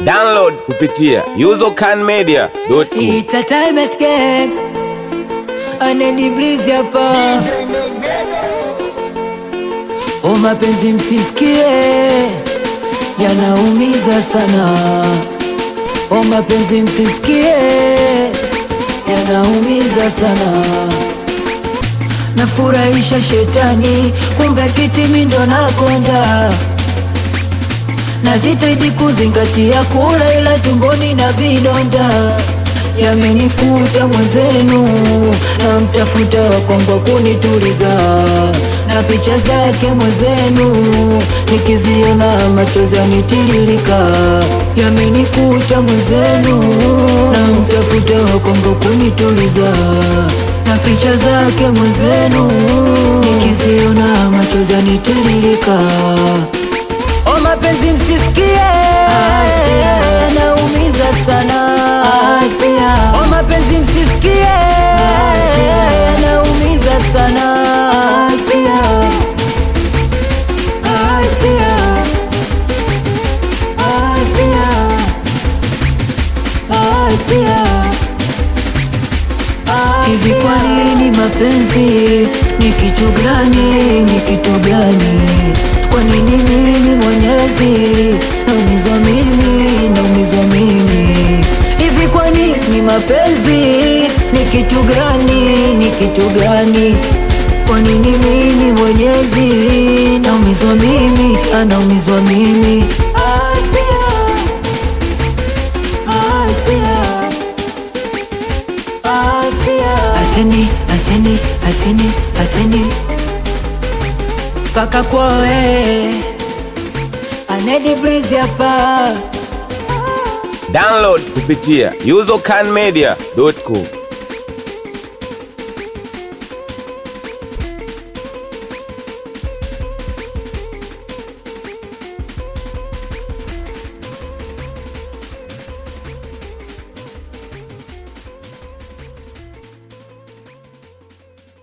Download kupitia usercanmedia.com. It's a time escape. Aneni breeze hapa. O mapenzi msisikie, yanaumiza sana. O mapenzi msisikie, yanaumiza sana. Nafurahisha shetani, kumbe kitimi ndo nakonda. Najitahidi kuzingatia kula ila tumboni na vidonda. Yamenikuta mwenzenu, na mtafuta wakongo kunituliza. Na picha zake mwenzenu, nikiziona machozi yanitiririka. Yamenikuta mwenzenu, na mtafuta wakongo kunituliza. Na picha zake mwenzenu, nikiziona machozi yanitiririka. O mapenzi msisikie, yanaumiza sana. O mapenzi msisikie, yanaumiza sana. Hivi kwa nini mapenzi ni kitu gani, ni kitu gani? Kwa nini mimi Mwenyezi naumizwa mimi, naumizwa mimi? Hivi kwa nini mapenzi ni kitu gani, ni kitu gani? Kwa nini mimi Mwenyezi naumizwa mimi, anaumizwa mimi? Ateni, ateni, ateni, ateni paka kwawe Anedi breeze hapa. Download kupitia usercanmedia.com.